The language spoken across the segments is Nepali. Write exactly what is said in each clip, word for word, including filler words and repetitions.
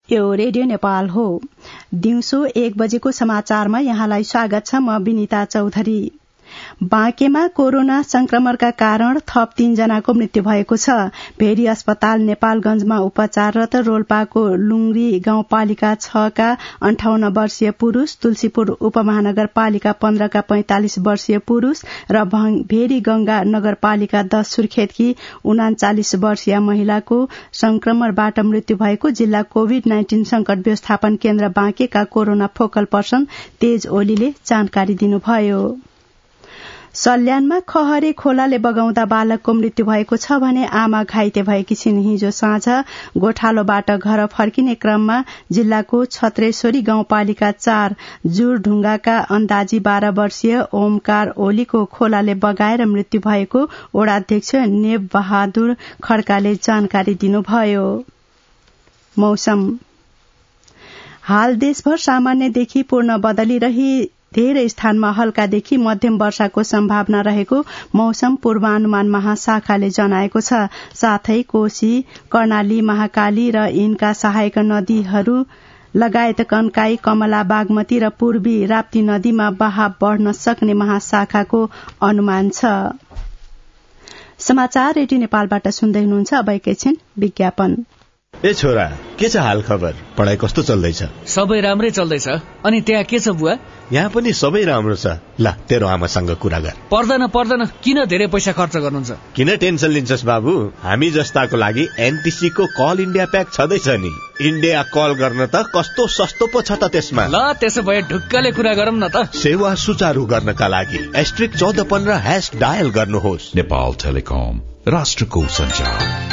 यो रेडियो नेपाल हो। दिउँसो एक बजेको समाचारमा यहाँलाई स्वागत छ। म विनिता चौधरी। बाँकेमा कोरोना संक्रमणका कारण थप तीन जनाको मृत्यु भएको छ। भेरी अस्पताल नेपालगंजमा उपचाररत रोल्पाको लुंग्री गाउँपालिका छ का अन्ठाउन्न वर्षीय पुरूष, तुलसीपुर उपमहानगरपालिका पन्ध्र का पैंतालिस वर्षीय पुरूष र भेरी गंगा नगरपालिका दश सुर्खेतकी उनाचालिस वर्षीय महिलाको संक्रमणबाट मृत्यु भएको जिल्ला कोविड नाइन्टीन संकट व्यवस्थापन केन्द्र बाँकेका कोरोना फोकल पर्सन तेज ओलीले जानकारी दिनुभयो। सल्यानमा खहरे खोलाले बगाउँदा बालकको मृत्यु भएको छ भने आमा घाइते भएकी छिन्। हिजो साँझ गोठालोबाट घर फर्किने क्रममा जिल्लाको छत्रेश्वरी गाउँपालिका चार जुरढुङ्गाका अन्दाजी बाह्र वर्षीय ओमकार ओलीको खोलाले बगाएर मृत्यु भएको वडाध्यक्ष नेव बहादुर खड्काले जानकारी दिनुभयो। मौसम हाल देशभर सामान्यदेखि पूर्ण बदली रही धेरै स्थानमा हल्कादेखि मध्यम वर्षाको सम्भावना रहेको मौसम पूर्वानुमान महाशाखाले जनाएको छ। साथै कोशी, कर्णाली, महाकाली र यिनका सहायक नदीहरू लगायत कन्काई, कमला, बागमती र पूर्वी राप्ती नदीमा बहाव बढ़न सक्ने महाशाखाको अनुमान छ। समाचार रेडियो नेपालबाट सुन्दै हुनुहुन्छ। अब एकैछिन विज्ञापन। ए छोरा, के छ हाल खबर? पढाइ कस्तो चल्दैछ? सबै राम्रै चल्दैछ। अनि त्यहाँ के छ बुवा? यहाँ पनि सबै राम्रो छ। ल तेरो आमासँग कुरा गर। पर्दैन पर्दैन, किन धेरै पैसा खर्च गर्नुहुन्छ? किन टेन्सन लिन्छस् बाबु? हामी जस्ताको लागि एनटीसी को कल इन्डिया प्याक छँदैछ नि। इन्डिया कल गर्न त कस्तो सस्तो पो छ त त्यसमा। ल त्यसो भए ढुक्कले कुरा गरौँ न त। सेवा सुचारू गर्नका लागि एस्ट्रिक चौध पन्ध्र ह्याश डायल गर्नुहोस्। नेपाल टेलिकम, राष्ट्रको सञ्चार।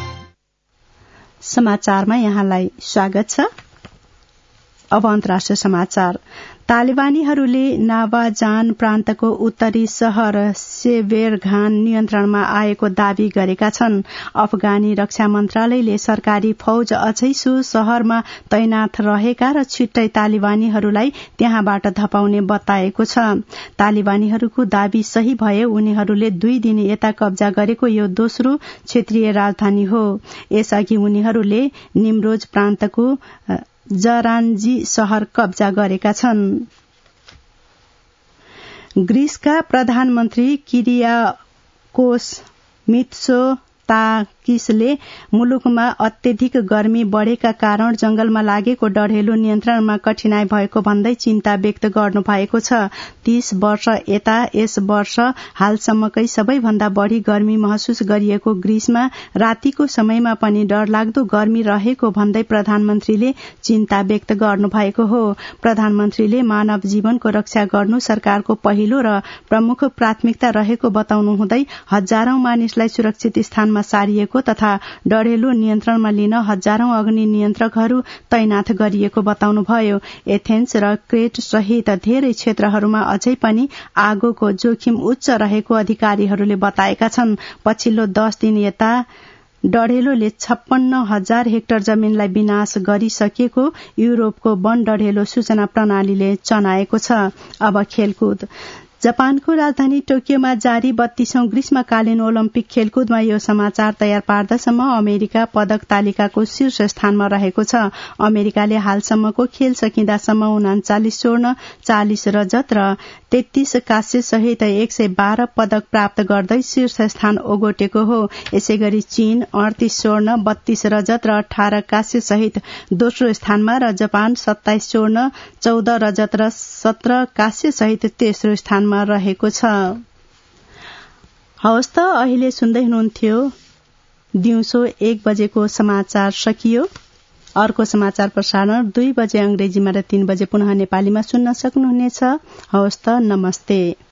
समाचारमा यहाँलाई स्वागत छ। अब अन्तर्राष्ट्रिय समाचार। तालिबानीहरूले नावाजान प्रान्तको उत्तरी शहर सेवेरघान नियन्त्रणमा आएको दावी गरेका छन्। अफगानी रक्षा मन्त्रालयले सरकारी फौज अझै सो शहरमा तैनाथ रहेका र छिट्टै तालिबानीहरूलाई त्यहाँबाट धपाउने बताएको छ। तालिबानीहरूको दावी सही भए उनीहरूले दुई दिन यता कब्जा गरेको यो दोस्रो क्षेत्रीय राजधानी हो। यसअघि उनीहरूले निमरोज प्रान्तको जरान्जी शहर कब्जा गरेका छन्। ग्रीसका प्रधानमन्त्री किरियाकोस मित्सोताकिसले मुलुकमा अत्यधिक गर्मी बढ़ेका कारण जंगलमा लागेको डढेलो नियन्त्रणमा कठिनाई भएको भन्दै चिन्ता व्यक्त गर्नु भएको छ। तीस वर्ष यता यस वर्ष हालसम्मकै सबैभन्दा बढ़ी गर्मी महसुस गरिएको ग्रीसमा रातिको समयमा पनि डरलाग्दो गर्मी रहेको भन्दै प्रधानमन्त्रीले चिन्ता व्यक्त गर्नु भएको हो। प्रधानमन्त्रीले मानव जीवनको रक्षा गर्नु सरकारको पहिलो र प्रमुख प्राथमिकता रहेको बताउनु हुँदै हजारौं मानिसलाई सुरक्षित स्थानमा सारिएको तथा डढेलो नियन्त्रणमा लिन हजारौं अग्नि नियन्त्रकहरू तैनाथ गरिएको बताउनुभयो। एथेन्स र क्रेट सहित धेरै क्षेत्रहरूमा अझै पनि आगोको जोखिम उच्च रहेको अधिकारीहरूले बताएका छन्। पछिल्लो दश दिन यता डढेलोले छप्पन्न हजार हेक्टर जमिनलाई विनाश गरिसकेको युरोपको वन डढेलो सूचना प्रणालीले जनाएको छ। अब खेलकुद। जापानको राजधानी टोकियोमा जारी बत्तीसौं ग्रीष्मकालीन ओलम्पिक खेलकुदमा यो समाचार तयार पार्दासम्म अमेरिका पदक तालिकाको शीर्ष स्थानमा रहेको छ। अमेरिकाले हालसम्मको खेल सकिँदासम्म उनाचालिस स्वर्ण, चालिस रजत र तेत्तीस कांस्य सहित एक सय बाह्र पदक प्राप्त गर्दै शीर्ष स्थान ओगटेको हो। यसै गरी चीन अडतीस स्वर्ण, बत्तीस रजत र अठार कांस्य सहित दोस्रो स्थानमा र जापान सत्ताइस स्वर्ण, चौध रजत र सत्र कांस्य सहित तेस्रो स्थानमा रहेको छ। हवस् त अहिले सुन्दै हुनुहुन्थ्यो दिउँसो एक बजेको समाचार सकियो। अर्को समाचार प्रसारण दुई बजे अंग्रेजीमा र तीन बजे पुनः नेपालीमा सुन्न सक्नुहुनेछ। हवस् त नमस्ते।